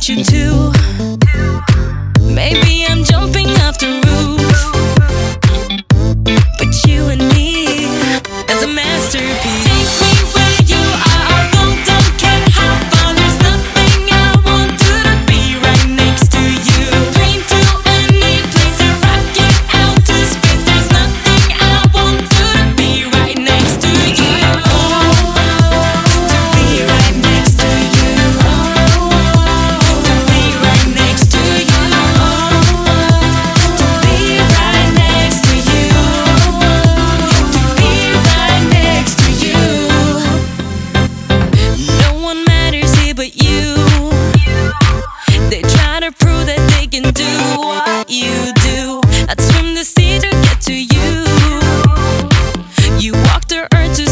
you too. Maybe I'm jumping off the roof, but you and me as a masterpiece. Take me where you are, although don't care how far. There's nothing I want to be right next to you. Dream to any place and rock it out to space. There's nothing I want to be right next to you. To be right next to you. To be right next to you. To be right next to you. To be right next to you. No one matters here but you. They try to prove that they can do what you do. I'd swim the sea to get to you. You walk the earth to